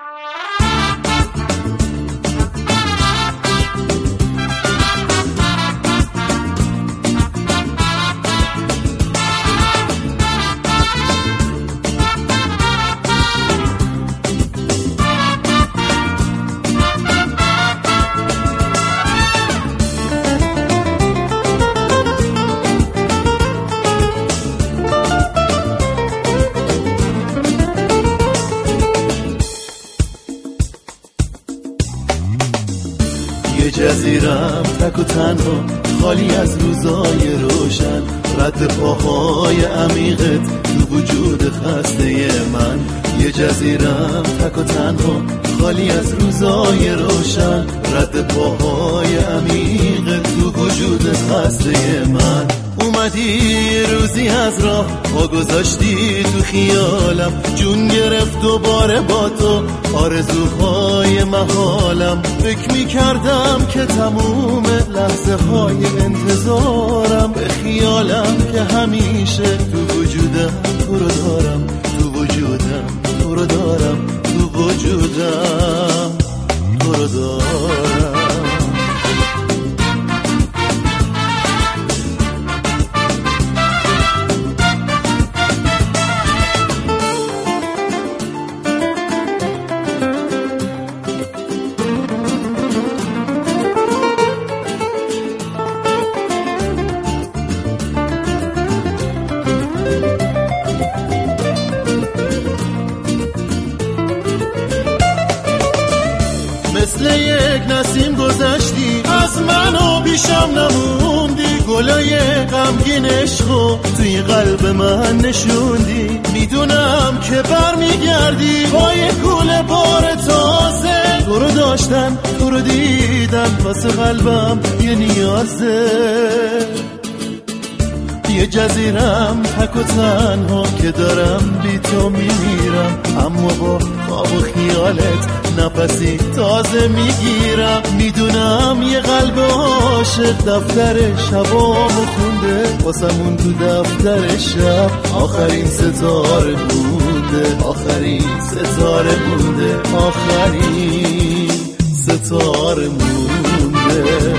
یه جزیرم تک و تنها، خالی از روزای روشن، رد پاهای عمیقت تو وجود خسته من. یه جزیرم تک و تنها، خالی از روزای روشن، رد پاهای عمیقت تو وجود خسته من. اومدی روزی از راه پا گذاشتی تو خیالم، جون گرفت دوباره با تو آرزوهای محالم. فکر میکردم که تموم لحظه های انتظارم، به خیالم که همیشه تو وجودم تو رو دارم، تو وجودم تو رو دارم، تو وجودم تو رو دارم. مثل یک نسیم گذشتی از من و پیشم نموندی، گلای غمگین عشقو توی قلب من نشوندی. میدونم که برمیگردی با یک کوله بار تازه، تو رو داشتن تو رو دیدن واسه قلبم یه نیازه. یه جزیرم تک و تنها که دارم بی تو میمیرم، اما با خواب و خیالت نفسی تازه میگیرم. میدونم یه قلب عاشق دفتر شبامو خونده، واسمون تو دفتر شب آخرین ستاره مونده، آخرین ستاره مونده، آخرین ستاره مونده.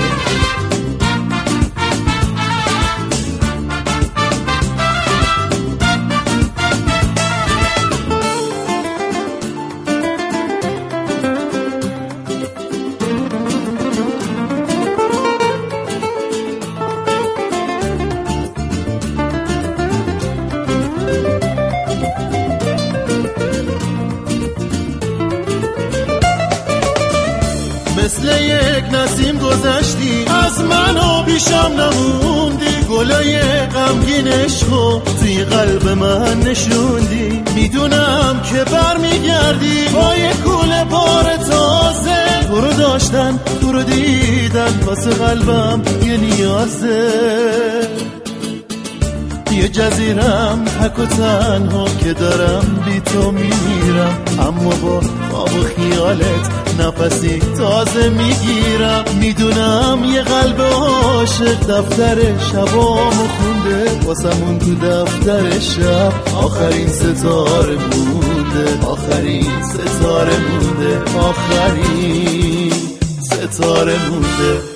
مثل یک نسیم گذشتی از من و پیشم نموندی، گلای غمگین عشقو توی قلب من نشوندی. میدونم که برمیگردی با یک کوله بار تازه، تو رو داشتن تو رو دیدن واسه قلبم یه نیازه. یه جزیرم تک و تنها که دارم بی تو میمیرم، اما با خواب و خیالت نفسی تازه میگیرم. میدونم یه قلب عاشق دفتر شبامو خونده، واسمون تو دفتر شب آخرین ستاره مونده، آخرین ستاره مونده، آخرین ستاره مونده.